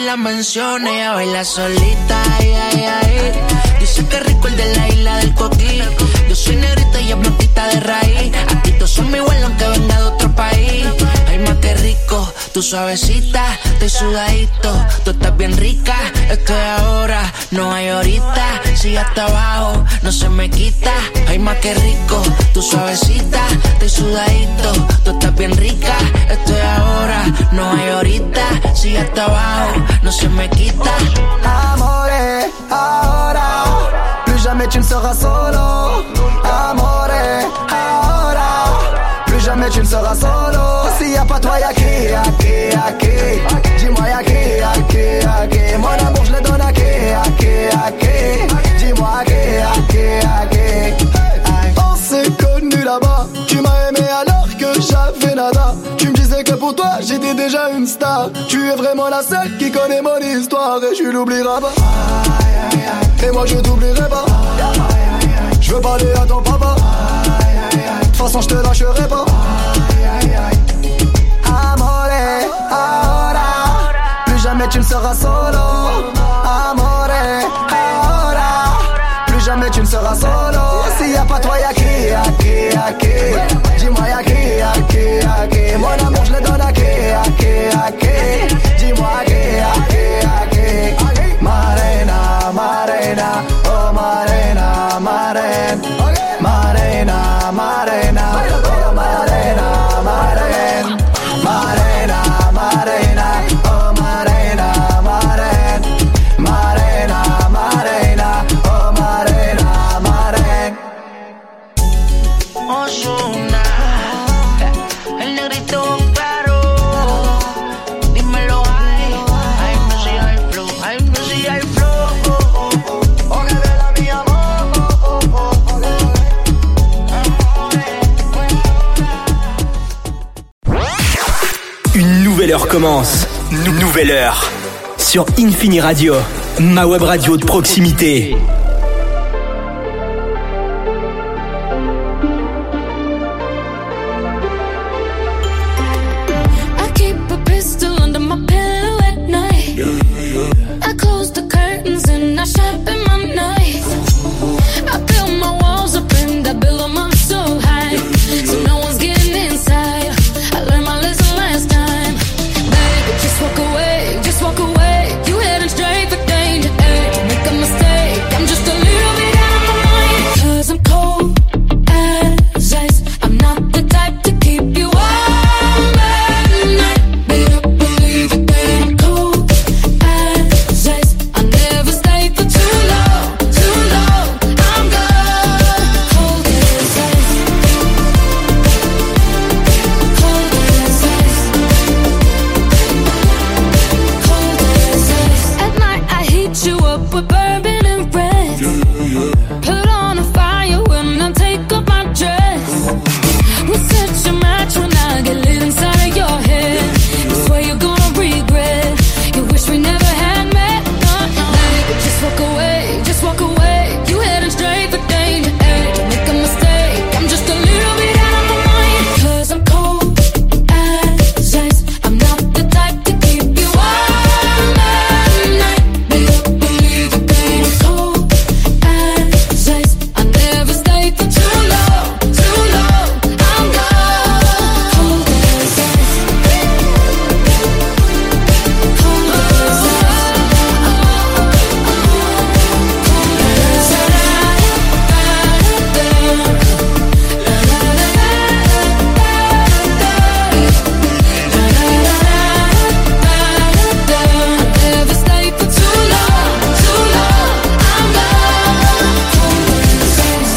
la menciona, ella baila solita, ay, ay, ay. Dice que rico el de la isla del Coquí. Yo soy negrita y es blanquita de raíz. Aquí todos son igual aunque venga de otro país. Ay, más que rico, tú suavecita, estoy sudadito. Tú estás bien rica, estoy ahora, no hay ahorita. Sigue hasta abajo, no se me quita. Ay, más que rico, tú suavecita, estoy sudadito. Tú estás bien rica, estoy ahora, no hay ahorita. Sigue hasta abajo, no se me quita. Amore, ahora, plus jamais tu ne seras solo. Amore, ahora, plus jamais tu ne seras solo. S'il y a pas toi, y'a qui, y'a qui, y'a qui. Dis-moi y'a qui, y'a qui, y'a qui. Mon amour je le donne à qui, y'a qui, y'a qui. Dis-moi à qui, y'a qui, y'a qui. On s'est connus là-bas, tu m'as aimé alors que j'avais nada. Tu me disais que pour toi j'étais déjà une star. Tu es vraiment la seule qui connaît mon histoire. Et je l'oublierai pas. Et moi je t'oublierai pas. Je veux parler à ton papa. De toute façon je te lâcherai pas. Amore, ahora, plus jamais tu ne seras solo. Amore, ahora, plus jamais tu ne seras solo. S'il y a pas toi, y'a qui, y'a qui, y'a qui. Dis-moi y'a qui, y'a qui, y'a qui. Mon amour je le donne à qui, y'a qui, y'a qui. Dis-moi à qui, y'a qui, y'a qui. Marena, Marena, oh Marena, Marena. Marena, Marena, oh Marena, Marena. Marena, Marena, oh Marena, Marena. Marena, Marena, oh Marena, Marena. Ozuna, el negrito claro. Dímelo, ay, ay, music, ay, flow, ay, music, ay, flow. Oye, de la mi amor, Une nouvelle heure commence. Nouvelle heure. Sur Infini Radio, ma web radio de proximité. I keep a pistol under my pillow at night. I close the curtains and I sharpen my knife. I build my walls up and I build them up so high, so no one's getting inside. I learned my lesson last time. Baby, just walk away, just walk away. You heading straight for danger. Hey, don't make a mistake. I'm just a little bit out of my mind. 'Cause I'm cold as ice. I'm not the type to keep you warm at night. Better believe it that I'm cold as ice. I never stay for too long, too long. I'm gone. Cold as ice. Cold as ice. Cold as ice. At night I heat you up with bourbon and red. Put on a fire when I take off my dress. We'll set your match when I get lit inside of your head. I swear you're gonna regret. You wish we never had met. Baby, just walk away, just walk away. You heading straight for danger. Hey, don't make a mistake. I'm just a little bit out of my mind. 'Cause I'm cold as ice. I'm not the type to keep you warm at night. Better believe it that I'm cold as ice. I never stay for too long, too long. I'm gone. Cold as ice. Cold as ice. Never stay for too long, too long. I'm gone. Cold as ice.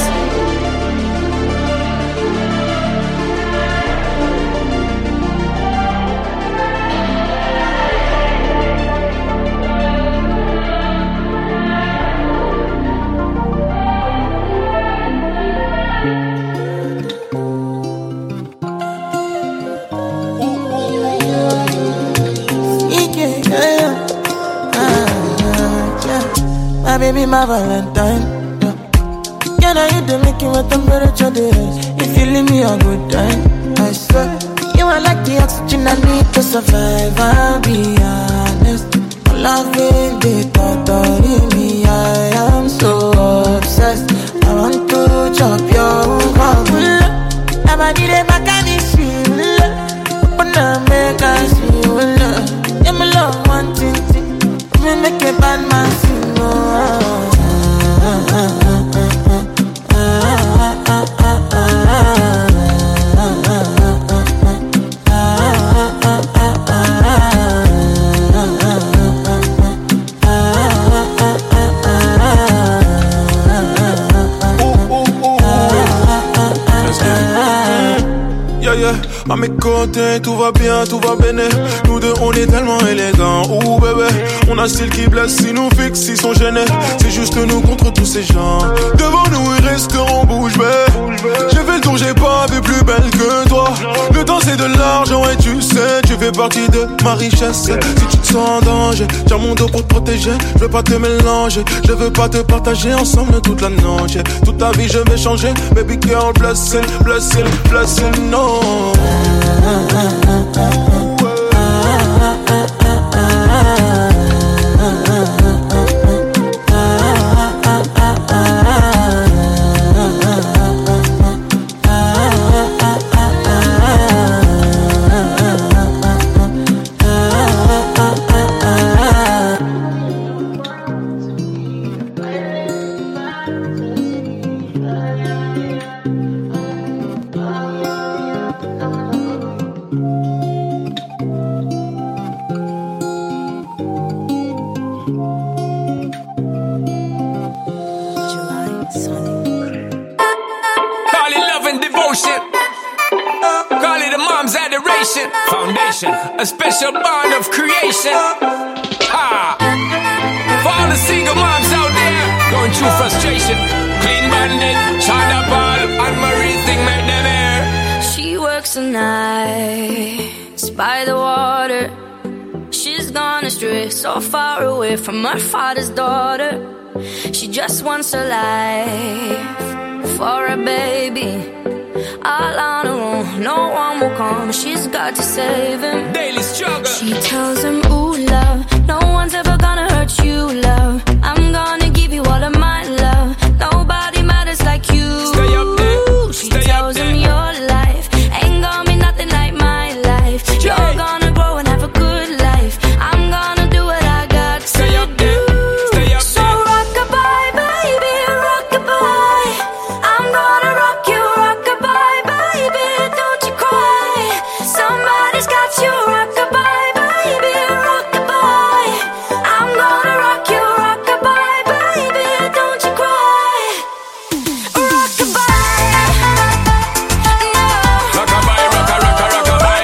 My baby, my Valentine. Yeah, now you do making what temperature there is. If you leave me a good time, I swear. You are like the oxygen I need to survive, I'll be honest. loving the totally me. I am so obsessed. I want to chop your heart. Never did it back and it's you. But now make us feel love. Yeah, my love one thing. Me make a bad man sing. À mes côtés, tout va bien, tout va bene. Nous deux, on est tellement élégants. Ouh bébé, on a un style qui blesse. Si nous fixe, ils sont gênés. C'est juste nous contre tous ces gens. Devant nous, ils resteront bouche bée. J'ai fait le tour, j'ai pas vu plus belle que toi. Le temps, c'est de l'argent et tu sais, tu fais partie de ma richesse. Si tu te sens en danger, tiens mon dos pour te protéger. Je veux pas te mélanger, je veux pas te partager ensemble toute la noche. Toute ta vie, je vais changer. Baby girl, blessing, blessing, blessing, no. Foundation, a special bond of creation. Ah, for all the single moms out there going through frustration. Clean Bandit, China Paul, and Marie thing make them air. She works the nights by the water. She's gone astray, so far away from her father's daughter. She just wants a life for a baby. All on her own, no one will come. She's got to save him. Daily struggle. She tells him, ooh, love, no one's ever gonna hurt you, love. I'm gonna give you all of my love. Nobody matters like you. Stay up there. She tells him your life ain't gonna be nothing like my life. You're gonna grow and have a good life. I'm gonna do what I got to Stay up there. Stay up so there. rock-a-bye, baby, rock-a-bye. I'm gonna rock you, rock-a-bye, baby, don't you cry. Somebody's got you, rock-a-bye, baby, rock-a-bye. I'm gonna rock you, rock-a-bye, baby, don't you cry. Rock-a-bye, no. Rock-a-bye, rock-a-rock-a, rock-a-bye.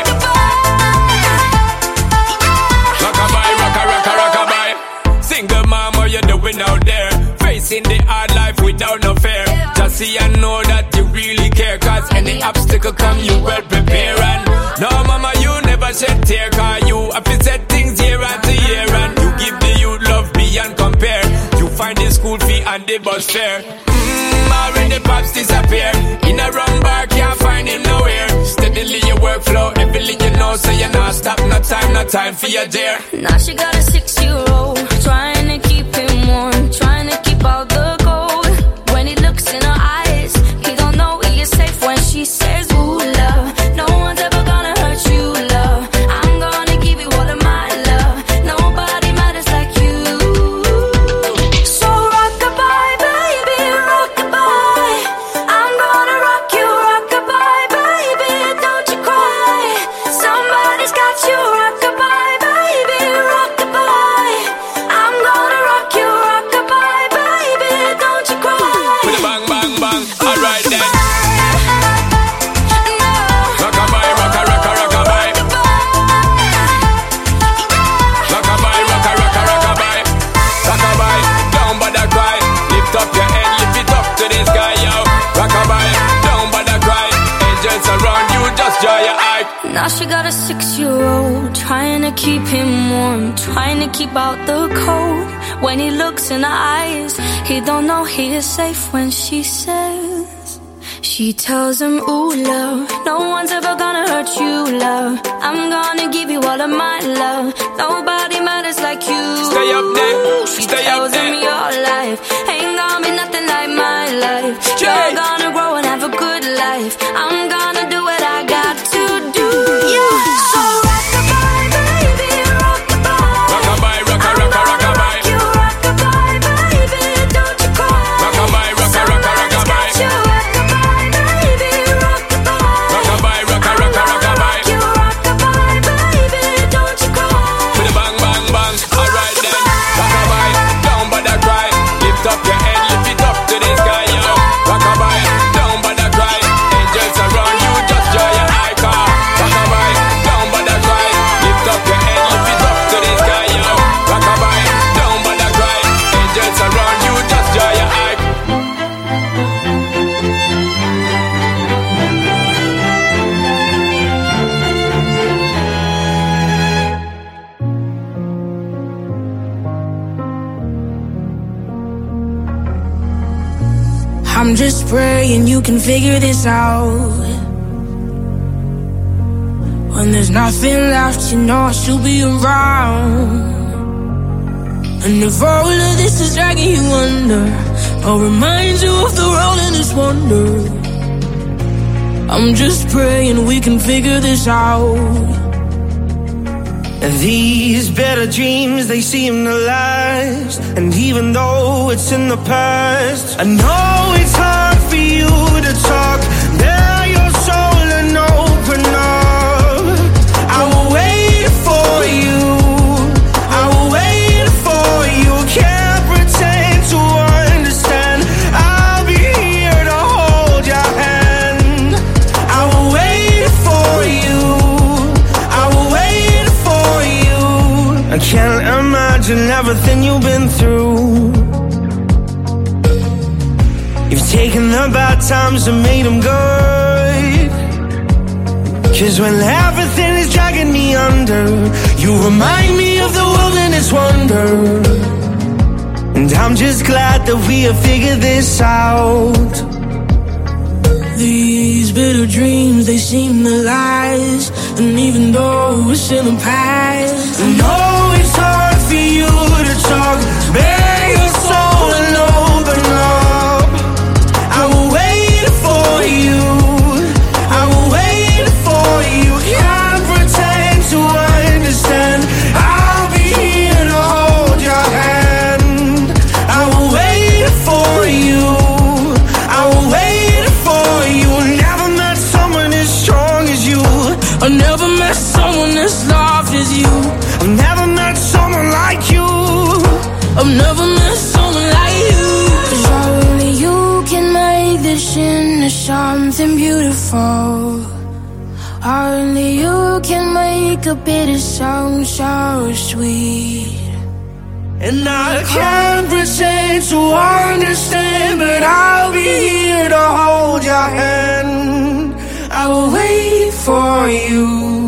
Rock-a-bye, rock-a-rock-a, rock-a-bye. Single mom, what you doing out there? Facing the hard life without no fear. Just see and know that you really care. Cause any obstacle come, you well prepare. And no mama, you never shed tear. Cause you have to set things year after year. And you give the youth love beyond compare. You find the school fee and the bus fare. Already pops disappear. In a wrong bar, can't find him nowhere. Steadily your workflow, everything you know. So you're not stop, no time for your dear. Now she got a 6-year-old, trying to keep him warm, trying to keep out the cold. When he looks in her eyes, he don't know he is safe when she says, ooh, love, no one's ever gonna hurt you, love. I'm gonna give you all of my love. Nobody matters like you. So rock-a-bye, baby, rock-a-bye. I'm gonna rock you, rock-a-bye, baby, don't you cry. Somebody's got you, rock-a-bye, baby, rock-a-bye. I'm gonna rock you, rock-a-bye, baby, don't you cry. With a bang, bang, bang. Alright then. No. Rock-a-bye, rock-a-rock-a, rock-a-bye. Rock-a-bye, rock-a-rock-a, rock-a-bye. Rock-a-bye, don't bother cry. Lift up your head, lift it up to the sky, yo. Rock-a-bye, don't bother cry. Angels around you, just dry your eye. Now she got a 6-year-old, trying to keep him warm, trying to keep out the cold. When he looks in her eyes, he don't know he is safe when she says She tells him, ooh, love, no one's ever gonna hurt you, love. I'm gonna give you all of my love. Nobody matters like you. Stay up there. She Stay tells up there. him your life ain't gonna be nothing like my life. You're gonna grow and have a good life. I'm gonna do what I got to do. Yeah. So rock-a-bye, baby, rock-a-bye. Rock-a-bye, rock-a-rock-a, rock-a-bye. You rock-a-bye, baby, don't you cry. Rock-a-bye, rock-a-rock-a, rock-a-bye. You rock-a-bye, baby, rock-a-bye. Rock-a-bye, rock-a-rock-a, rock-a-bye. You rock-a-bye, baby, don't you cry. With a bang, bang, bang. Alright then. Rock-a-bye, down by the cry. Lift up your head, lift it up to the sky, yo. Rock-a-bye, down by the cry. Angels around you, just joy your eye car. Rock-a-bye, down by the cry. Lift up your head, lift it up to the sky, yo. Rock-a-bye, down by the cry. Angels around you, just joy your eye. I'm just praying you can figure this out. When there's nothing left, you know I should be around. And if all of this is dragging you under, I'll remind you of the world and its wonder. I'm just praying we can figure this out. These better dreams, they seem to last. And even though it's in the past, I know it's hard for you to talk. Bare your soul and open up. I will wait for you. I will wait for you. Can't pretend to understand. I'll be here to hold your hand. I will wait for you. I will wait for you. I can't imagine everything you've been through. You've taken the bad times and made them good. 'Cause when everything is dragging me under, you remind me of the world and its wonder. And I'm just glad that we have figured this out. These bitter dreams, they seem to last. And even though it's in the past, I know it's hard for you to talk. Bare your soul and open up. I will wait for you. I will wait for you. Can't pretend to understand. I'll be here to hold your hand. I will wait for you. I will wait for you. Never met someone as strong as you. I never met someone as loved as you. I've never met someone like you. I've never met someone like you. 'Cause only you can make this into something beautiful. Only you can make a bitter song so sweet. And I can't pretend to understand, but I'll be here to hold your hand. I will wait for you.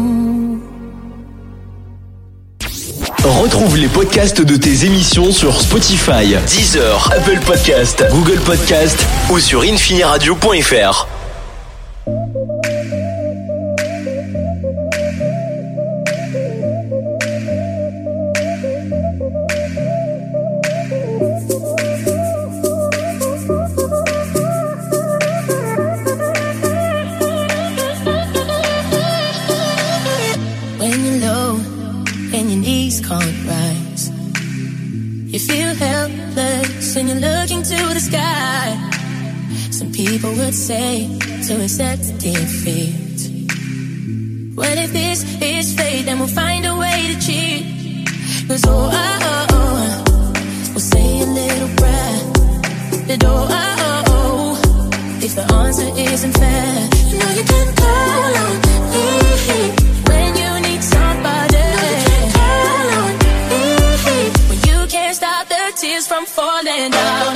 Retrouve les podcasts de tes émissions sur Spotify, Deezer, Apple Podcast, Google Podcast ou sur infiniradio.fr. When you're low and your knees can't rise, you feel helpless and you're looking to the sky. Some people would say to accept defeat. What if this is fate? Then we'll find a way to cheat. 'Cause we'll say a little prayer. The door, if the answer isn't fair, you know you can call on me when you need somebody. When you can't stop the tears from falling down.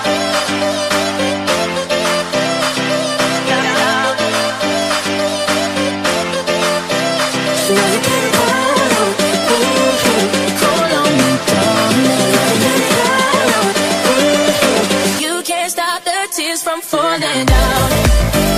You know you can call on me, darling. You can't stop the tears from falling down.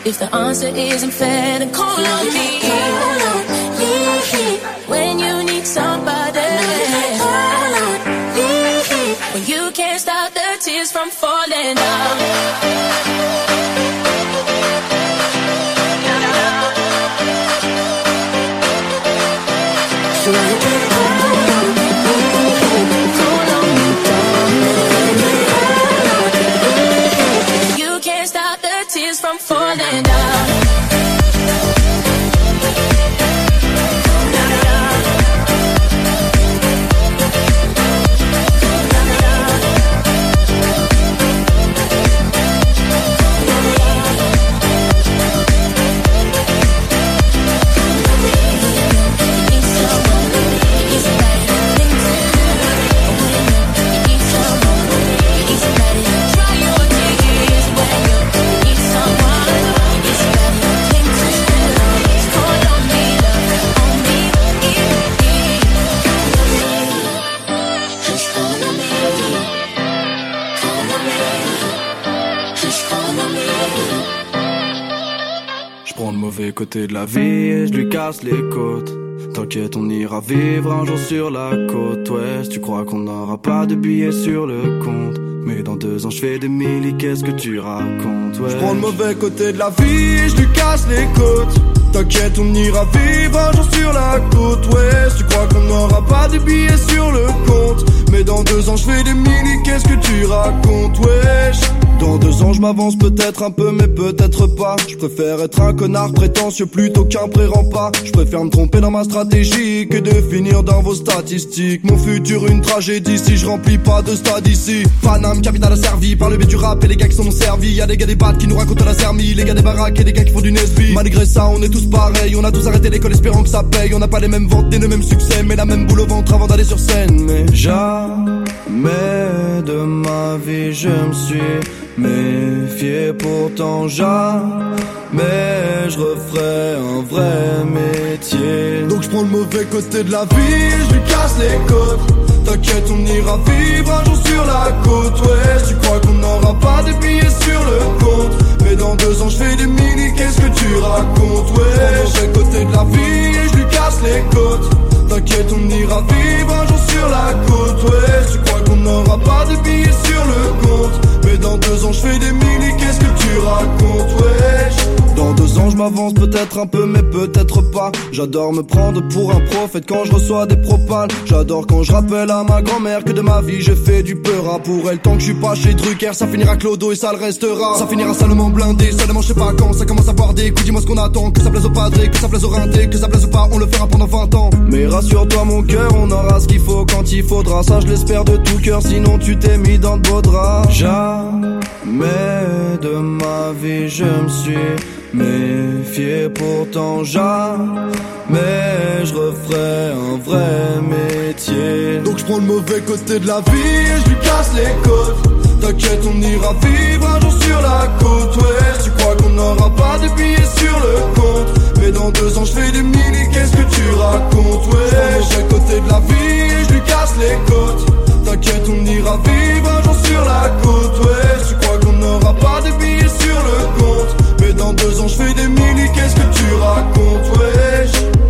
If the answer isn't fair, then call on me. When you need somebody, when you can't stop the tears from falling down. You can't stop the tears from falling down. Côté de la vie et je lui casse les côtes. T'inquiète, on ira vivre un jour sur la côte ouest. Tu crois qu'on n'aura pas de billets sur le compte, mais dans 2 ans je fais des milli, qu'est-ce que tu racontes, ouais. Je prends le mauvais côté de la vie et je lui casse les côtes. T'inquiète, on ira vivre un jour sur la côte ouest. Tu crois qu'on n'aura pas de billets sur le compte, mais dans 2 ans je fais des milli, qu'est-ce que tu racontes, wesh. Dans 2 ans je m'avance peut-être un peu mais peut-être pas. Je préfère être un connard prétentieux plutôt qu'un pré-rempart. Je préfère me tromper dans ma stratégie que de finir dans vos statistiques. Mon futur une tragédie si je remplis pas de stade ici. Paname, capitale asservie par le biais du rap et les gars qui sont servis. Y'a des gars des battes qui nous racontent la sermie, les gars des baraques et des gars qui font du Nesby. Malgré ça on est tous pareils, on a tous arrêté l'école espérant que ça paye. On n'a pas les mêmes ventes ni le même succès, mais la même boule au ventre avant d'aller sur scène. Mais jamais de ma vie je me suis méfié, pourtant jamais je referai un vrai métier. Donc je prends le mauvais côté de la vie et je lui casse les côtes. T'inquiète, on ira vivre un jour sur la côte ouest. Tu crois qu'on n'aura pas de billets sur le compte, mais dans 2 ans je fais des milli, qu'est-ce que tu racontes, ouais. Je prends le mauvais côté de la vie et je lui casse les côtes. T'inquiète, on ira vivre un jour sur la côte ouest. Tu crois qu'on n'aura pas de billets sur le compte, mais dans 2 ans je fais des milli, qu'est-ce que tu racontes, wesh. Dans 2 ans je m'avance peut-être un peu mais peut-être pas. J'adore me prendre pour un prophète quand je reçois des propales. J'adore quand je rappelle à ma grand-mère que de ma vie j'ai fait du peura pour elle. Tant que je suis pas chez Drucker, ça finira clodo et ça le restera. Ça finira salement blindé, seulement je sais pas quand ça commence à boire des coups. Dis-moi ce qu'on attend, que ça plaise au padré, que ça plaise au rinté, que ça plaise ou pas, on le fera pendant 20 ans. Mais rassure-toi mon cœur, on aura ce qu'il faut quand il faudra. Ça je l'espère de tout cœur, sinon tu t'es mis dans de beaux draps. Jamais de ma vie je me suis méfié, pourtant jamais je referai un vrai métier. Donc je prends le mauvais côté de la vie et je lui casse les côtes. T'inquiète, on ira vivre un jour sur la côte ouest. Tu crois qu'on n'aura pas de billets sur le compte, mais dans 2 ans je fais des milli, qu'est-ce que tu racontes, ouais. Je prends le mauvais côté de la vie et je lui casse les côtes. T'inquiète, on ira vivre un jour sur la côte ouest. Tu crois qu'on n'aura pas de billets sur le compte, mais dans 2 ans je fais des milli, qu'est-ce que tu racontes, wesh.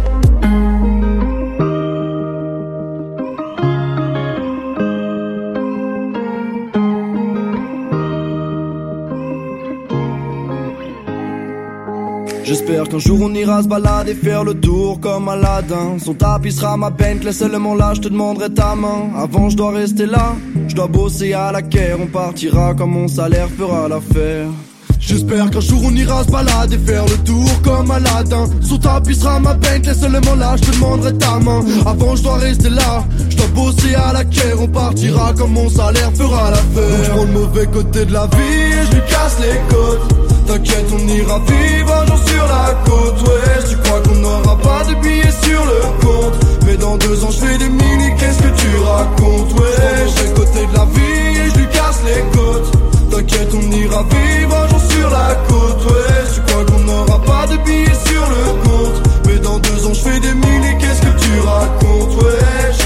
J'espère qu'un jour on ira se balader, faire le tour comme Aladdin. Son tapis sera ma Bentley, seulement là je te demanderai ta main. Avant je dois rester là, je dois bosser à la caire. On partira quand mon salaire fera l'affaire. J'espère qu'un jour on ira se balader, faire le tour comme Aladdin. Son tapis sera ma Bentley, seulement là je te demanderai ta main. Avant je dois rester là, je dois bosser à la caire. On partira quand mon salaire fera l'affaire. Donc je prends le mauvais côté de la vie et je lui casse les côtes. T'inquiète, on ira vivre un jour sur la côte ouest. Tu crois qu'on n'aura pas de billets sur le compte, mais dans 2 ans je fais des milli, qu'est-ce que tu racontes, ouais. Je prends le côté de la vie et je lui casse les côtes. T'inquiète, on ira vivre un jour sur la côte ouest. Tu crois qu'on n'aura pas de billets sur le compte, mais dans 2 ans je fais des milli, qu'est-ce que tu racontes, wesh.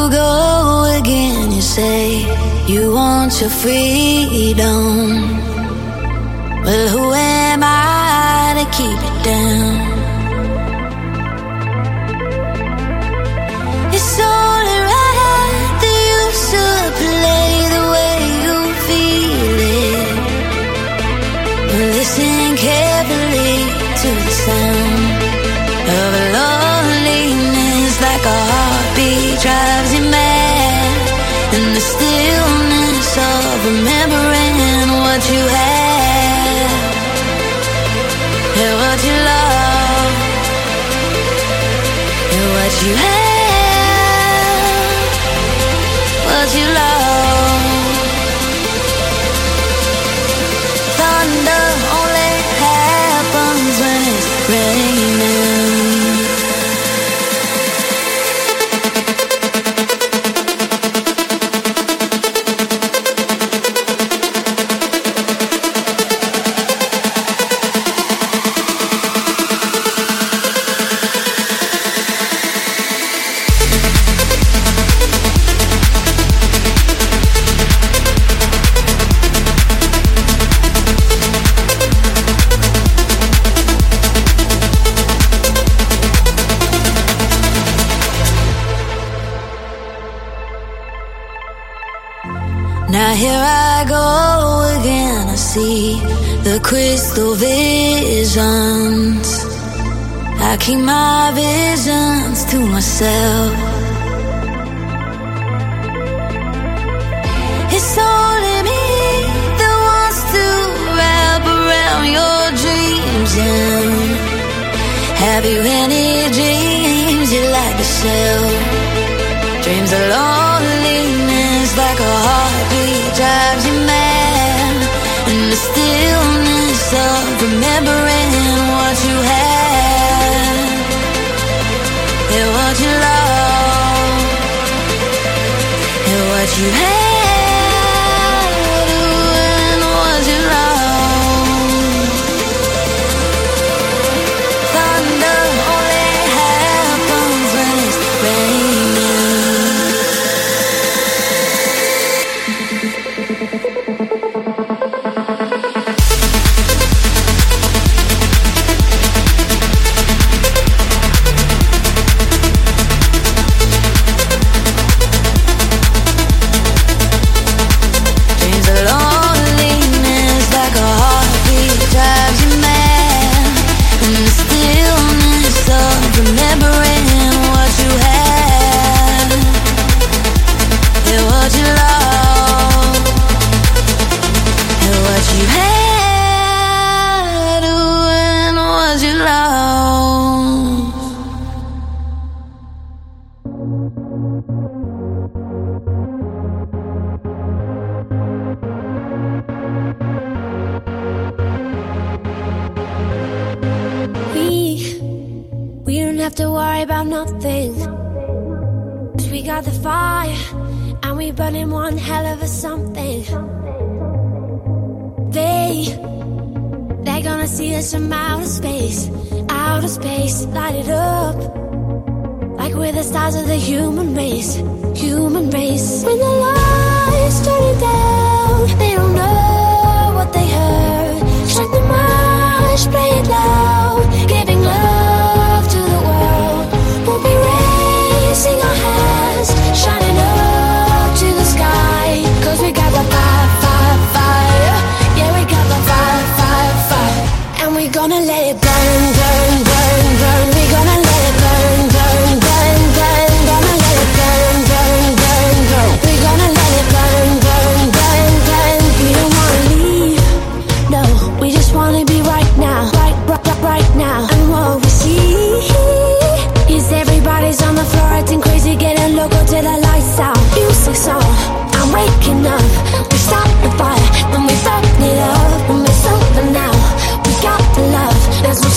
go again. You say you want your freedom. Well, who am I to keep it down? It's only right that you should play the way you feel it. Listen carefully to the sound of loneliness, like a heartbeat drives you mad, and the stillness of remembering what you had, and what you love, and what you had, what you love. Thunder only happens when it's raining. Now here I go again, I see the crystal visions. I keep my visions to myself. It's only me that wants to wrap around your dreams. And have you any dreams you like to sell? Dreams of loneliness, like a heartbeat drives you mad, and the stillness of remembering what you had, and what you love, and what you had, and what you love. Thunder only happens when it's raining. We don't have to worry about nothing, 'cause we got the fire, and we burning one hell of a something. They're gonna see us from outer space, light it up, like we're the stars of the human race. When the lights turning down, they don't know what they heard. Strike the march, play it loud, giving love to the world. We'll be raising our hands, shining up to the sky, 'cause we got the fire, fire, fire. Yeah, we got the fire, fire, fire. And we're gonna let it burn, burn, burn, burn. We're gonna let it burn, burn, burn, burn. Gonna let it burn, burn, burn, burn. We're gonna let it burn, burn, burn, burn. We don't wanna leave, no, we just wanna be right now, right now. And what we see is everybody's on the floor acting crazy, getting loco till the lights out. Music's on, I'm waking up. We stopped the fire, then we burn it up. And we're sober now, we got the love. There's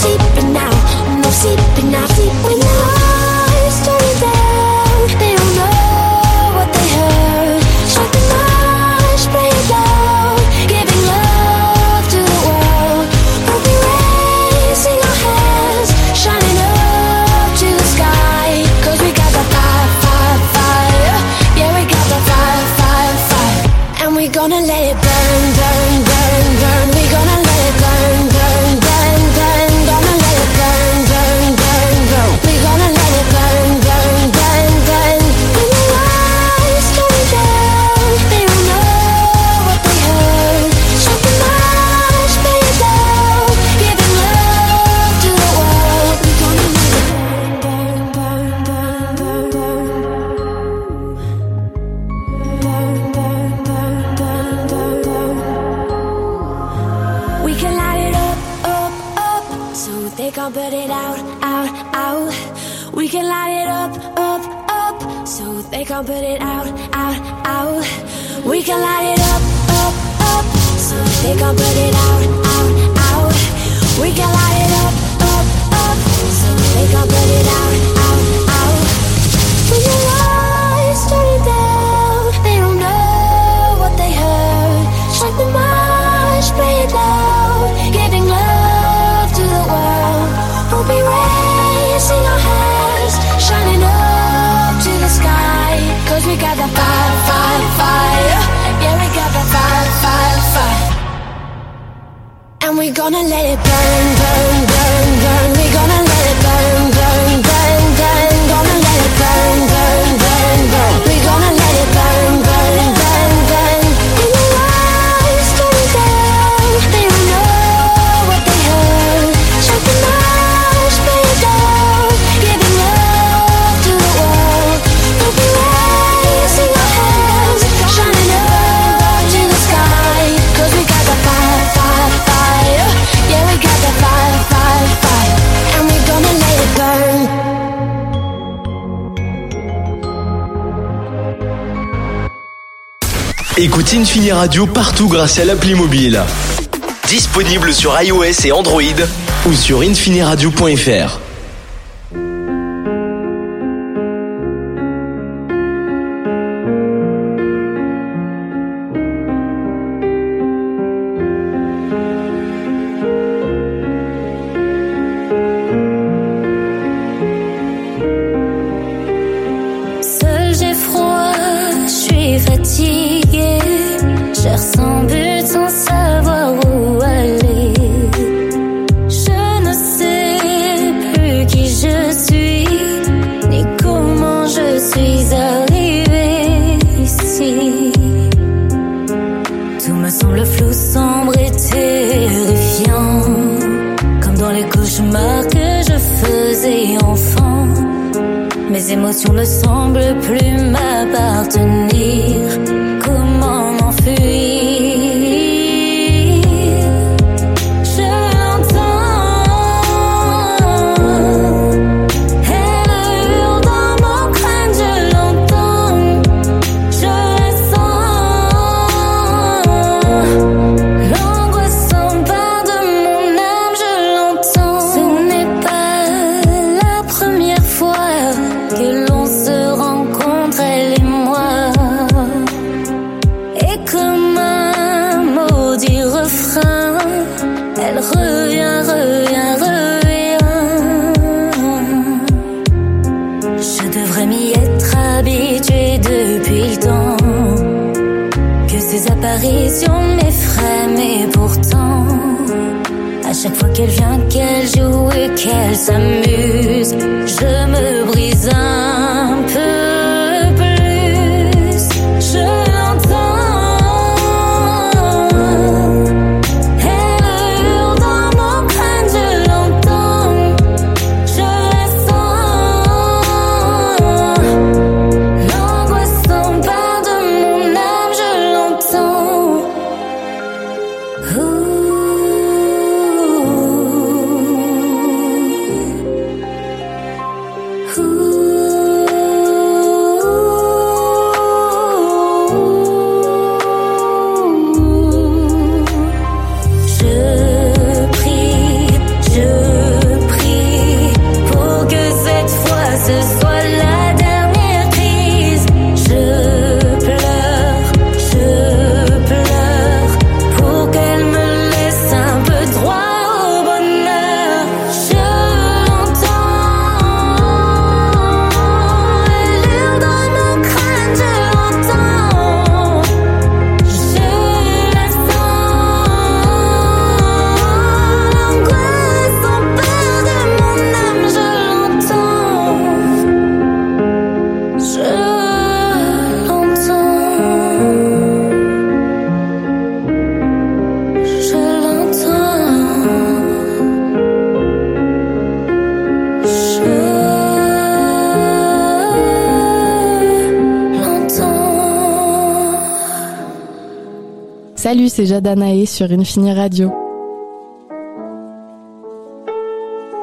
they can't put it out, out, out. We can light it up, up, up, so they can't put it out, out, out. We can light it up, up, up, so they can't put it out, out, out. We can light it up, up, up, so they can't put it out, out, out. When your lights turn it down, they don't know what they heard. Strike the march, play it loud, giving love to the world. We'll be raising our hands, shining up to the sky. Cause we got the fire, fire, fire. Yeah, we got the fire, fire, fire. And we're gonna let it burn, burn, burn, burn. We're gonna let it burn, burn, burn, burn. Gonna let it burn, burn, burn, burn. We're gonna let it burn, burn, burn, burn. In the lights turn down, they don't know what they heard. Strike the march, play it down, giving love to the world. We'll be raising our hands, shining up to the sky. Cause we got the fire, fire, fire. Yeah, we got the fire, fire, fire. And we're gonna let it burn. Écoute Infini Radio partout grâce à l'appli mobile. Disponible sur iOS et Android ou sur infiniradio.fr. Seul j'ai froid, je suis fatiguée. Cherche sans but, sans savoir où aller. Je ne sais plus qui je suis, ni comment je suis arrivée ici. Tout me semble flou, sombre et terrifiant, comme dans les cauchemars que je faisais enfant. Mes émotions ne semblent plus m'appartenir. Comment m'enfuir? Je l'entends, elle hurle dans mon crâne, je l'entends, je la sens. L'angoisse s'empare de mon âme, je l'entends. Ce n'est pas la première fois que l'on se rencontre, elle et moi. Et comme un maudit refrain, elle revient, revient, revient. Je devrais m'y être habituée depuis le temps que ces apparitions m'effraient, mais pourtant à chaque fois qu'elle vient, qu'elle joue et qu'elle s'amuse, je me brise un peu plus. Je l'entends, elle hurle dans mon crâne, je l'entends, je la sens. L'angoisse s'empare de mon âme, je l'entends. Salut, c'est Jadanae sur Infini Radio.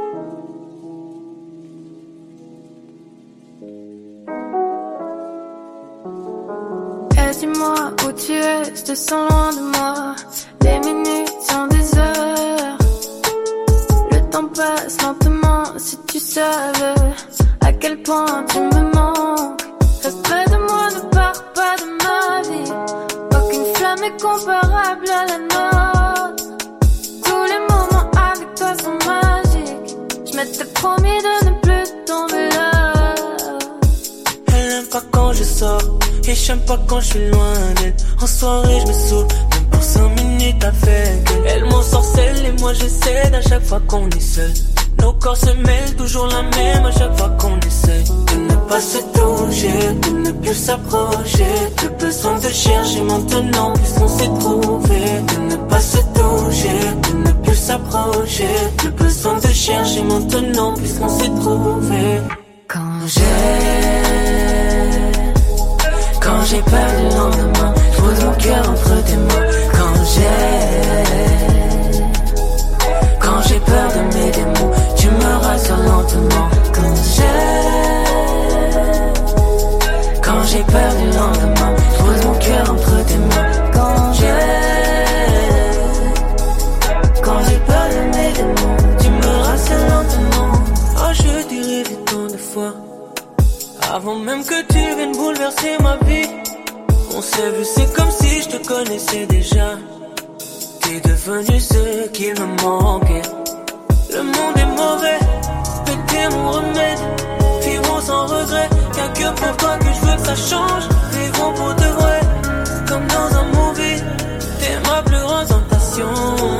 te sens loin de moi. Les minutes sont des heures. Le temps passe lentement. Si tu savais à quel point tu me manques. Reste près de moi, ne pars pas de ma vie. Aucune flamme est comparable à la nôtre. Tous les moments avec toi sont magiques. Je m'étais promis de ne plus tomber là. Elle n'aime pas quand je sors et j'aime pas quand je suis loin d'elle. En soirée je me saoule, même pour 5 minutes avec elle. Elle m'ensorcelle et moi je cède à chaque fois qu'on est seul. Nos corps se mêlent, toujours la même à chaque fois qu'on essaie de ne pas se toucher, de ne plus s'approcher. Plus besoin de chercher maintenant puisqu'on s'est trouvé. De ne pas se toucher, de ne plus s'approcher. Plus besoin de chercher maintenant puisqu'on s'est trouvé. Quand j'ai peur du lendemain, je pose mon cœur entre tes mains. Quand j'ai peur de mes démons, tu me rassures lentement. Quand j'ai peur du lendemain, je pose mon cœur entre tes mains. Quand j'ai peur de mes démons, tu me rassures lentement. Oh, je t'ai rêvé tant de fois, avant même que tu viennes bouleverser ma vie. On s'est vu, c'est comme si je te connaissais déjà. T'es devenu ce qu'il me manquait. Le monde est mauvais, mais t'es mon remède. Vivons sans regret, y'a que pour toi que je veux que ça change. Vivons pour de vrai, comme dans un movie. T'es ma plus grande tentation.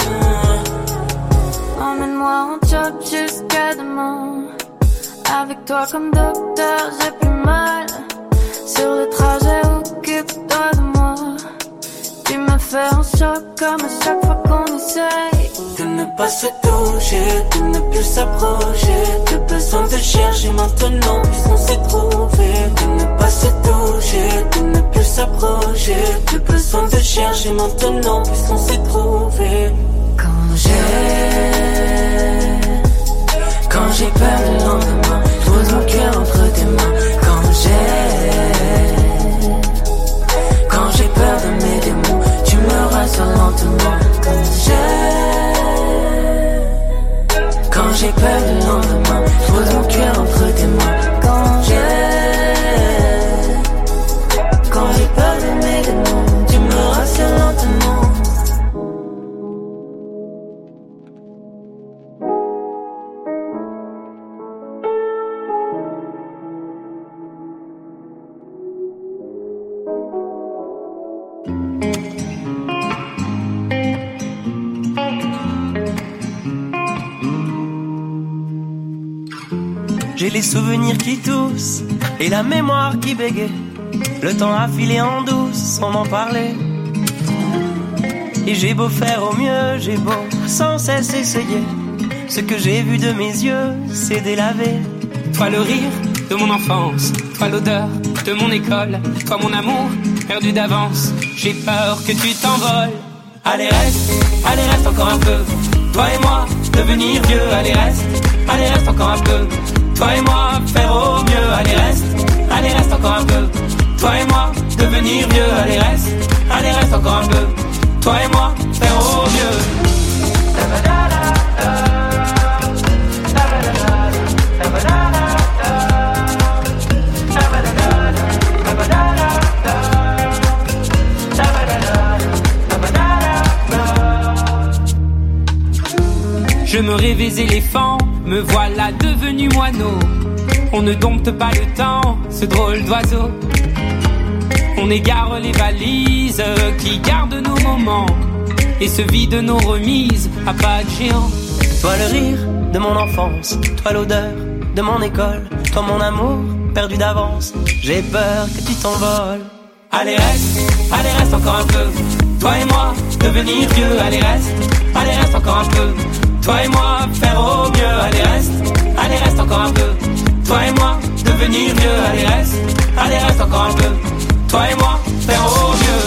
Emmène-moi en job jusqu'à demain. Avec toi comme docteur, j'ai plus mal. Sur le trajet, occupe-toi de moi. Tu me fais un choc comme à chaque fois qu'on essaye. De ne pas se toucher, de ne plus s'approcher. Plus besoin de chercher maintenant puisqu'on s'est trouvé. De ne pas se toucher, de ne plus s'approcher. Plus besoin de chercher maintenant puisqu'on s'est trouvé. Quand j'ai peur du lendemain, je pose mon cœur entre tes mains. Quand j'ai peur de mes démons, tu me rassures lentement. Quand j'ai peur du lendemain, je pose mon cœur entre tes mains. Quand j'ai peur de mes démons, tu me rassures lentement. J'ai les souvenirs qui toussent et la mémoire qui bégaye. Le temps a filé en douce sans m'en parler. Et j'ai beau faire au mieux, j'ai beau sans cesse essayer. Ce que j'ai vu de mes yeux, c'est délavé. Toi le rire de mon enfance, toi l'odeur de mon école, toi mon amour perdu d'avance. J'ai peur que tu t'envoles. Allez reste encore un peu. Toi et moi, devenir vieux. Allez reste encore un peu. Toi et moi, faire au mieux. Allez reste encore un peu. Toi et moi, devenir vieux. Allez reste encore un peu. Toi et moi, faire au mieux. Je me rêvais éléphant, me voilà devenu moineau. On ne dompte pas le temps, ce drôle d'oiseau. On égare les valises qui gardent nos moments et se vident nos remises à pas de géant. Toi le rire de mon enfance, toi l'odeur de mon école, toi mon amour perdu d'avance. J'ai peur que tu t'envoles. Allez reste encore un peu. Toi et moi, devenir vieux. Allez reste encore un peu. Toi et moi, faire au mieux. Allez reste encore un peu. Toi et moi, devenir vieux. Allez reste encore un peu. Toi et moi, faire au mieux.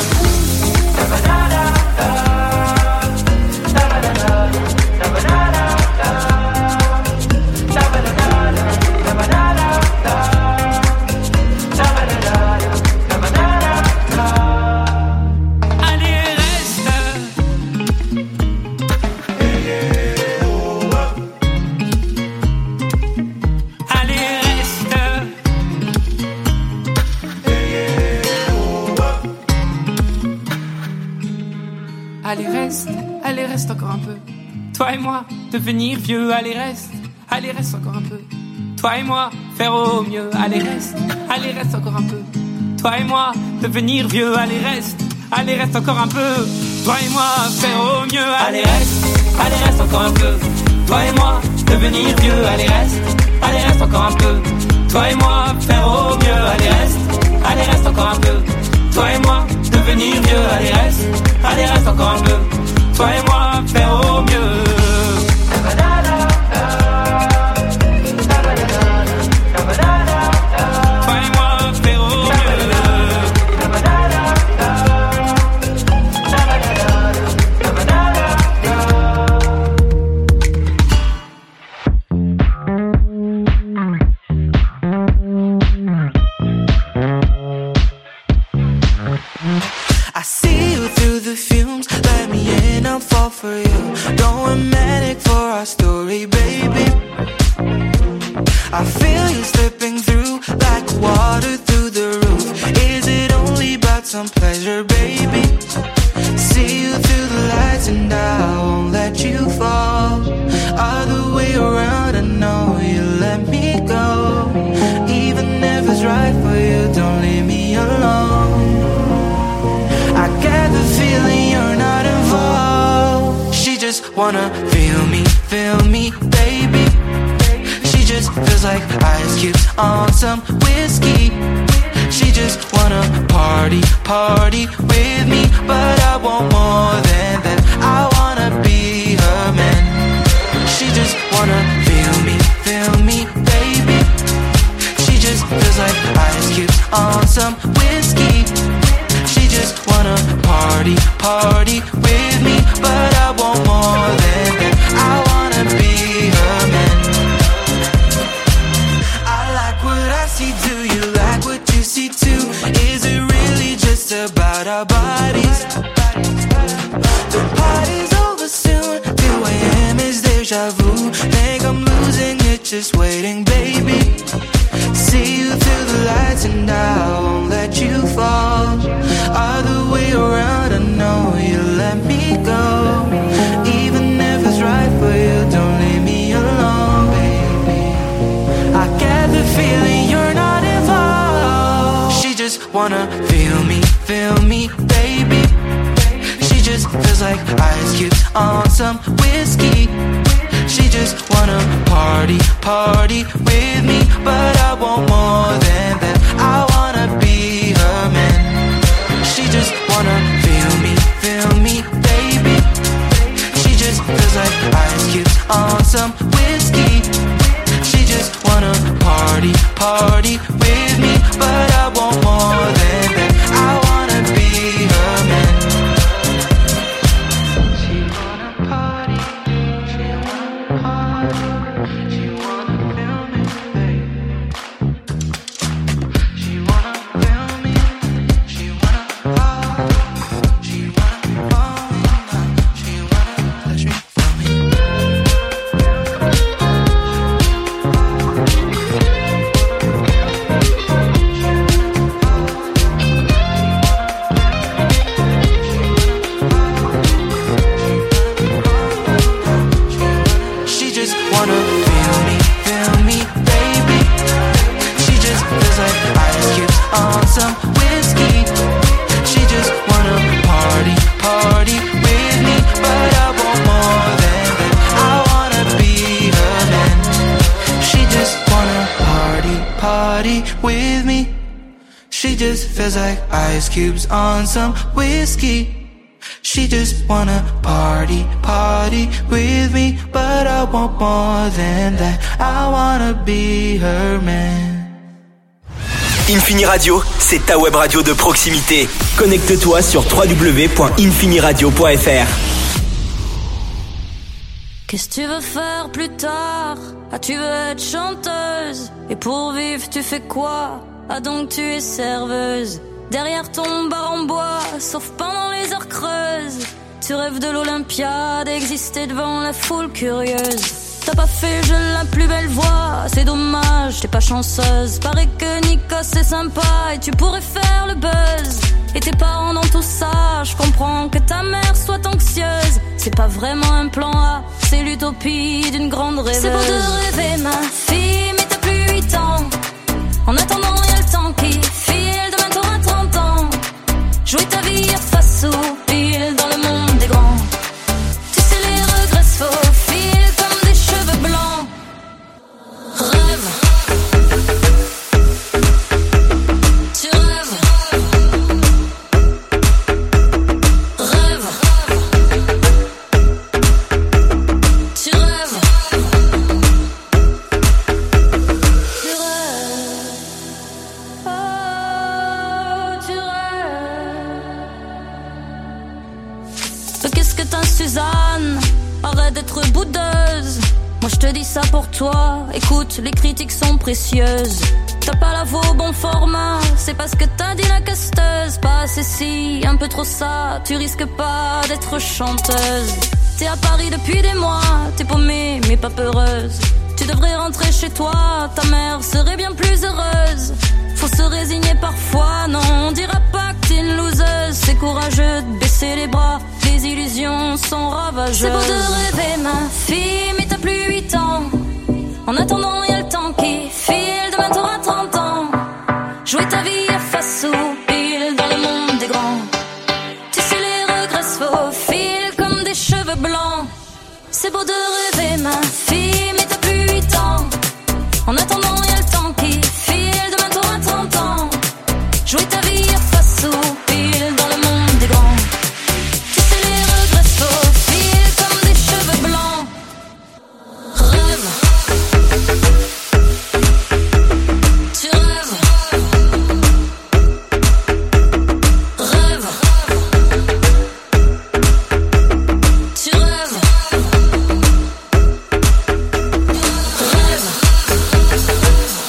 Allez encore un peu. Toi et moi, devenir vieux, allez reste encore un peu. Toi et moi, faire au mieux, allez reste encore un peu. Toi et moi, devenir vieux, allez reste encore un peu. Toi et moi, faire au mieux, allez reste encore un peu. Toi et moi, devenir vieux, allez reste encore un peu. Toi et moi, faire au mieux, allez reste encore un peu. Toi et moi, devenir vieux, allez reste encore un peu. Toi et moi, faire au mieux. I see you through the fumes, let me in, I'll fall for you. Don't romantic for our story, baby. I feel you slipping through like water through the roof. Is it only about some pleasure, baby? See you through the lights and I won't let you fall. Other way around, I know you let me go. Even if it's right for you, don't leave me alone. I get the feeling you're not involved. She just wanna feel me, baby. She just feels like ice cubes on some whiskey. She just wanna party with me. But I want more than that, I wanna be her man. She just wanna feel me, baby. She just feels like ice cubes on some whiskey. She just wanna party with me. But I want more than that, I wanna be her man. I like what I see, do you like what you see too? Is it really just about our bodies? The party's over soon, 2 a.m. is deja vu. Think I'm losing it, just waiting, baby. See you through the lights and I won't let you fall. Other way around, I know you let me go. Even if it's right for you, don't leave me alone, baby. I get the feeling you're not involved. She just wanna feel me, baby. She just feels like ice cubes on some whiskey. She just wanna party with me. But I want more than that, I wanna be her man. She just wanna feel me, baby. She just feels like ice cubes on some whiskey. She just wanna party with me. But I want more than that, I wanna be her man. She wanna party, she wanna party. She wanna feel me, baby. She wanna feel me, she wanna party. She wanna fall in love, she wanna let me feel me. She just wanna feel me, baby. She just feels like ice cubes on some whiskey. She just wanna party with me. But I want more than that, I wanna be her man. She just wanna party with me. She just feels like ice cubes on some whiskey. She just wanna party with me. But I want more than that, I wanna be her man. Infini Radio, c'est ta web radio de proximité. Connecte-toi sur www.infiniradio.fr. Qu'est-ce que tu veux faire plus tard? Ah, tu veux être chanteuse? Et pour vivre, tu fais quoi? Ah, donc tu es serveuse. Derrière ton bar en bois, sauf pendant les heures creuses. Tu rêves de l'Olympiade, exister devant la foule curieuse. T'as pas fait je la plus belle voix, c'est dommage, t'es pas chanceuse. Paraît que Nikos c'est sympa et tu pourrais faire le buzz. Et tes parents dans tout ça, je comprends que ta mère soit anxieuse. C'est pas vraiment un plan A, c'est l'utopie d'une grande rêveuse. C'est beau de rêver ma fille, mais t'as plus 8 ans. En attendant y'a le temps qui file, demain t'auras 30 ans. Jouer ta vie à face ou pile dans le monde des grands. Tu sais les regrets se faufilent comme des cheveux blancs. Rêve. Tu rêves. Rêve. Tu rêves. Tu rêves. Oh, tu rêves. Qu'est-ce que t'as, Suzanne? Arrête d'être boudeuse. Moi je te dis ça pour toi. Écoute, les critiques sont précieuses. T'as pas la voix au bon format, c'est parce que t'as dit la casteuse. Pas assez si, un peu trop ça. Tu risques pas d'être chanteuse. T'es à Paris depuis des mois, t'es paumée mais pas peureuse. Tu devrais rentrer chez toi, ta mère serait bien plus heureuse. Faut se résigner parfois, non, on dira pas que t'es une loseuse. C'est courageux de baisser les bras, les illusions sont ravageuses. C'est beau de rêver ma fille, mais t'as plus 8 ans. En attendant y'a le temps qui file, demain t'auras 30 ans. Jouer ta vie à face ou pile dans le monde des grands. Tu sais les regrets se faufilent comme des cheveux blancs. C'est beau de rêver ma fille, mais t'as plus 8 ans. En attendant y'a le temps qui file, demain t'auras 30 ans. Jouer ta vie à face ou pile dans le monde des grands. Tu sais les regrets se faufilent comme des cheveux blancs. Rêve. Tu rêves. Rêve. Tu rêves. Rêve.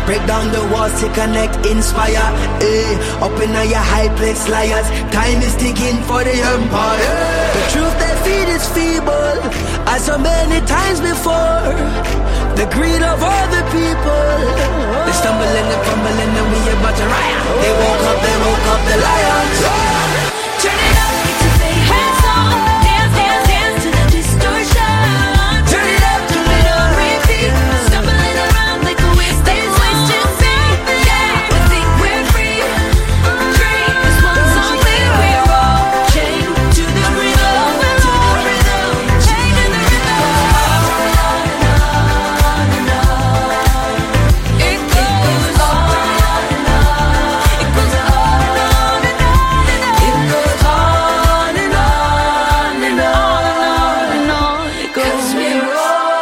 Break down the walls to connect, inspire. Up in your high place, liars. Time is ticking for the empire. The truth they feed is feeble, as so many times before. The greed of other people. They stumbling and fumbling and we about to riot. They woke up the lions. Turn it up, it's a favorite song. Dance, dance, dance to the distortion. Turn it up, keep it on repeat. Stumbling around like a wasted sea. Yeah, we think we're free. Dream is one song where we're all chained to the rhythm. To the rhythm, chained to the rhythm. On and on. It goes on and on. It goes on and on and on. It goes on and on and on and on. 'Cause we're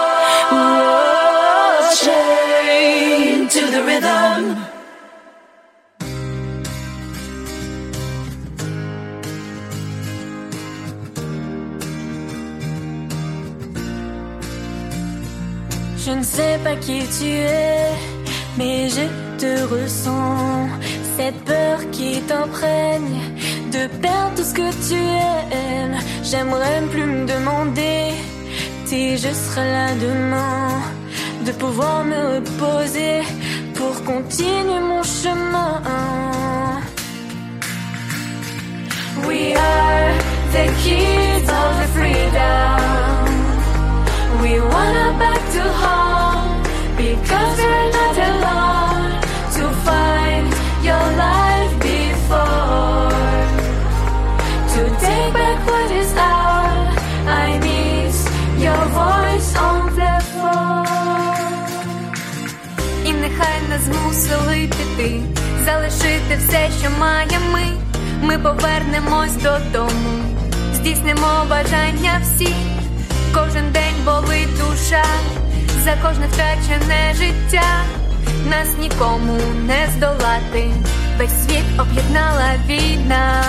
all chained to the rhythm. Je ne sais pas qui tu es, mais je te ressens. Cette peur qui t'imprègne de perdre tout ce que tu aimes. J'aimerais ne plus me demander si je serai là demain, de pouvoir me reposer pour continuer mon chemin. We are the kids of the freedom. We wanna back to home because we're not alone to find your life before. To take back what is ours, I miss your voice on the floor. І нехай нас змусили піти, залишити все, що маємо ми. Ми повернемось додому, здійснимо бажання всі. Кожен день болить душа, за кожне втрачене життя. Нас нікому не здолати, весь світ об'єднала війна.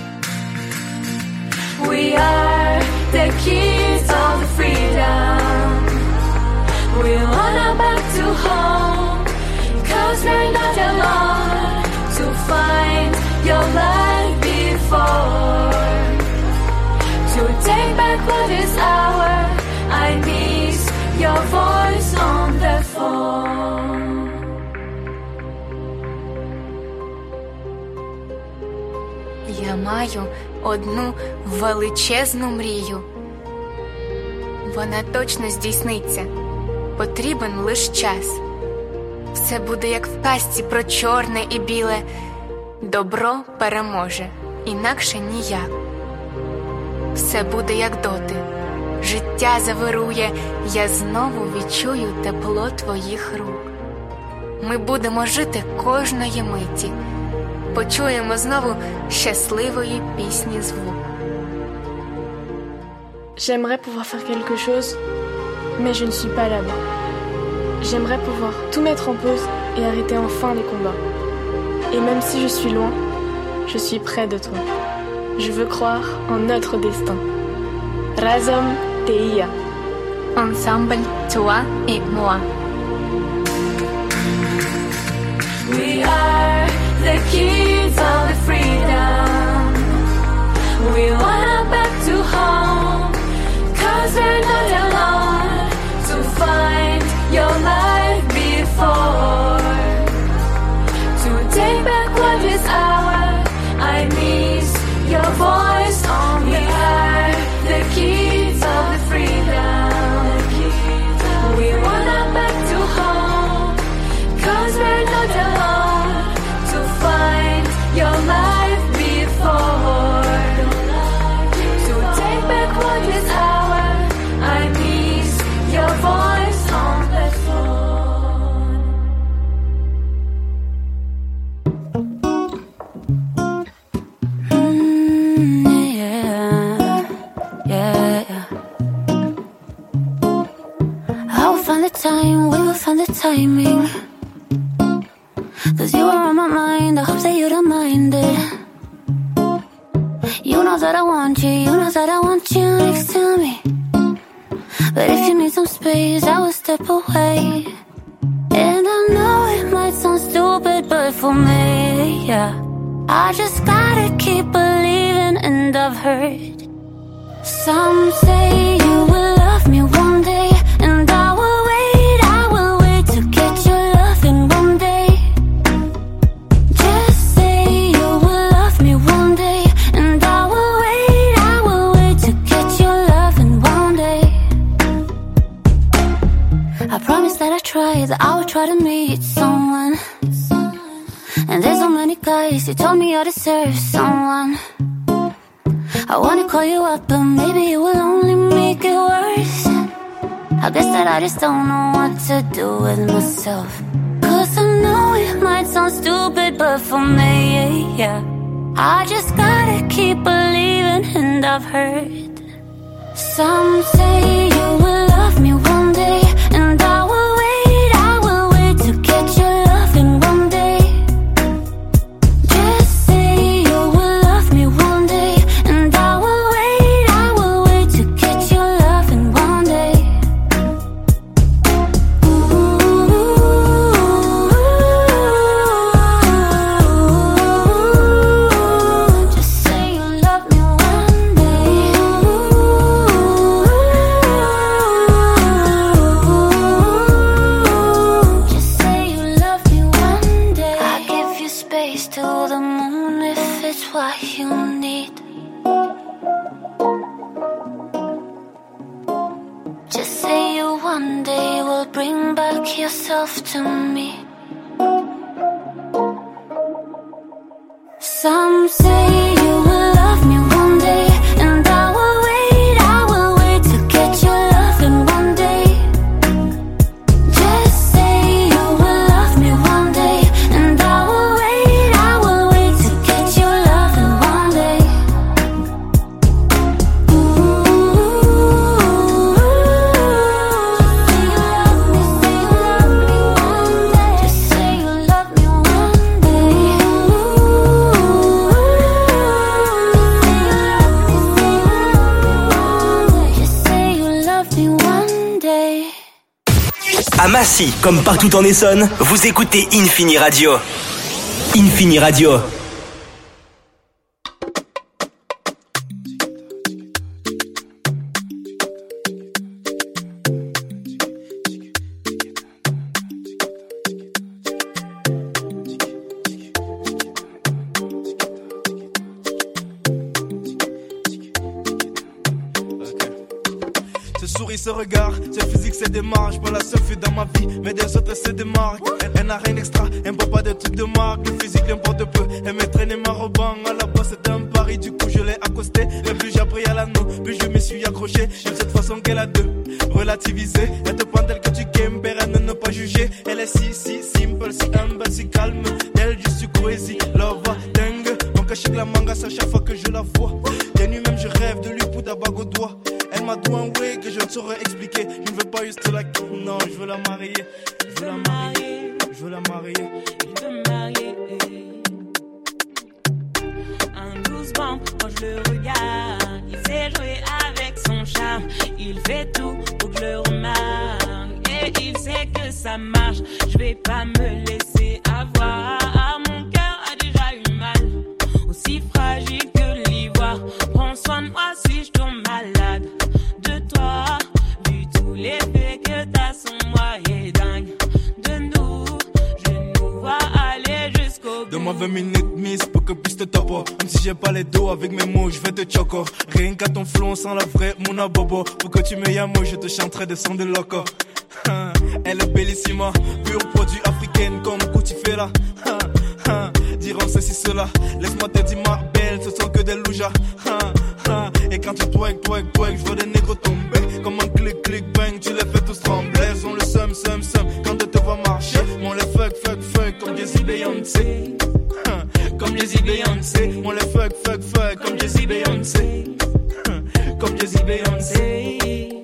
We are the kids of the freedom. We wanna back to home, 'cause we're not alone to find your life before. To take back what is ours, I miss your voice on the phone. Я маю одну величезну мрію. Вона точно здійсниться. Потрібен лиш час. Все буде як в казці про чорне і біле. Добро переможе, інакше ніяк. Все буде як доти. Життя завирує, я знову відчую тепло твоїх рук. Ми будемо жити кожної миті. Почуємо знову щасливої пісні звук. J'aimerais pouvoir faire quelque chose, mais je ne suis pas là-bas. J'aimerais pouvoir tout mettre en pause et arrêter enfin les combats. Et même si je suis loin, je suis près de toi. Je veux croire en notre destin. Razom Teia. Ensemble, toi et moi. We are the kids of the freedom. We wanna back to home, 'cause we're not alone to find your life before. To take back what is ours, I miss your voice on me. We are the kids of the freedom. We wanna back to home, 'cause we're not alone to find your life before. To take back what is ours, I miss your voice on the phone. We will find the timing. 'Cause you are on my mind, I hope that you don't mind it. You know that I want you, you know that I want you next to me. But if you need some space, I will step away. And I know it might stupid, but for me, yeah, I just gotta keep believing. And I've heard some say you will love me one day, and I will wait to get your loving one day. Just say you will love me one day, and I will wait to get your loving one day. I promise that that I would try to meet someone. And there's so many guys who told me I deserve someone. I wanna call you up, but maybe it will only make it worse. I guess that I just don't know what to do with myself. Cause I know it might sound stupid, but for me, yeah, I just gotta keep believing. And I've heard some say you will love me one day, and I will wait to get your loving one day. Just say you will love me one day, and I will wait to get your loving one day. Just say you love me one day. Just say you love me one day. I give you space to the moon if it's what you need. Just say you one day will bring back yourself to me. Some say you will love me one day, and I will wait to get your loving one day. Just say you will love me one day, and I will wait to get your loving one day. Just say you love me one day. Just say you love me one day. À Massy, comme partout en Essonne, vous écoutez Infini Radio. Infini Radio. Ce sourire, ce regard, ce physique, c'est des marques. Pas la seule fille dans ma vie, mais des autres, c'est des marques. Elle n'a rien d'extra, elle boit pas de trucs de marque. Le physique l'importe peu, elle m'a traîné ma roban. À la base, c'était un pari, du coup, je l'ai accosté. Et plus j'ai appris à l'anneau, plus je me suis accroché. J'aime cette façon qu'elle a de relativiser. Elle te prend telle que tu games, à ne pas juger. Elle est si simple, si humble, si calme. Elle, je suis crazy, love, dingue. Mon cachet de la manga, c'est à chaque fois que je la vois. Des nuits même, je rêve de lui pour ta bague au doigt. Elle m'a tout un way que je ne saurais expliquer. Je ne veux pas juste la quitter, non, je veux la marier. Je veux la marier, je veux la marier. Je veux marier. Un doucement quand je le regarde. Il sait jouer avec son charme. Il fait tout pour que je le remarque. Et il sait que ça marche. Je vais pas me laisser avoir. Mon cœur a déjà eu mal. Aussi fragile que l'ivoire. Prends soin de moi si je tombe malade. De toi, vu tous les faits que t'as sont moi et dingue. De nous, je nous vois aller jusqu'au bout. Donne-moi 20 minutes, miss, pour que puisse te topo. Même si j'ai pas les dos, avec mes mots, je vais te choco. Rien qu'à ton flow, sans la vraie Mouna Bobo. Pour que tu me yamo, je te chanterai des sons de loco. Elle est bellissima, pur produit africaine comme Koutifela. Diront ceci, cela. Laisse-moi te dire ma belle, ce sont que des loujas. Et quand tu twerk, je vois des négros tomber. Comme un clic, bang, tu les fais tous trembler. Elles ont le seum, quand elles te voient marcher. On les fuck, comme Jay-Z Beyoncé. Comme Jay-Z Beyoncé. On les fuck, comme Jay-Z Beyoncé. Comme Jay-Z Beyoncé.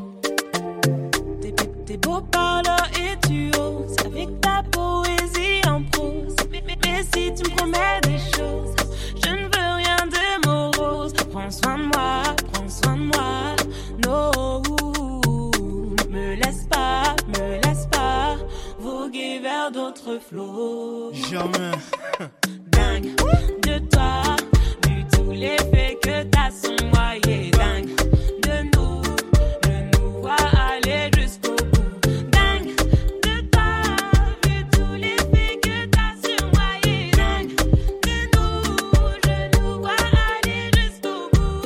T'es beau parleur et tu oses. Avec ta poésie en prose. Mais si tu me promets des choses, je ne veux rien de morose. Prends soin de moi, no. Me laisse pas voguer vers d'autres notre flot. Jamais. Dingue de toi, vu tous les faits que t'as somnoyé. Dingue de nous, je nous vois aller jusqu'au bout. Dingue de toi, vu tous les faits que t'as somnoyé. Dingue de nous, je nous vois aller jusqu'au bout.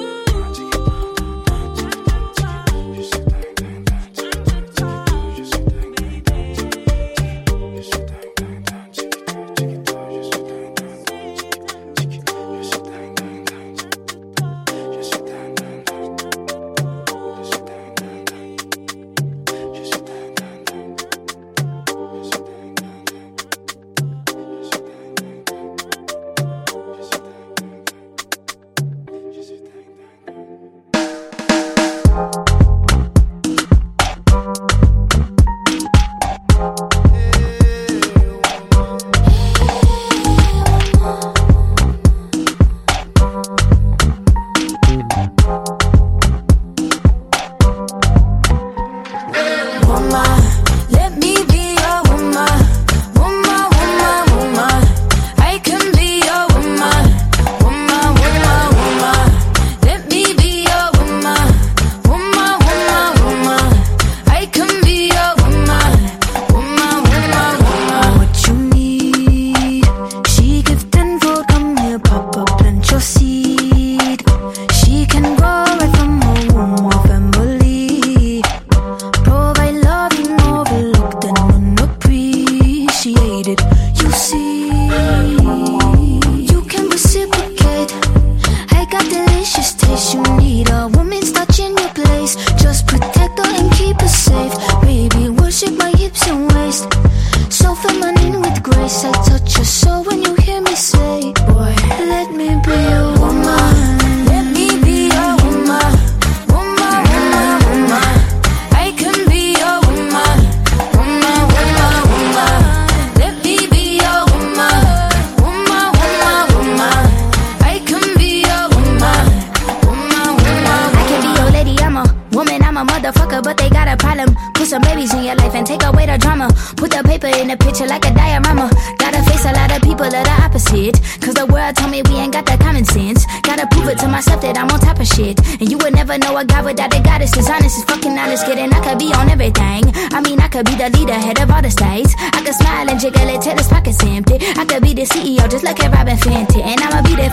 Could be the leader, head of all the states. I could smile and jiggle it till his pockets empty. I could be the CEO, just look at Robin Fenty. And I'ma be there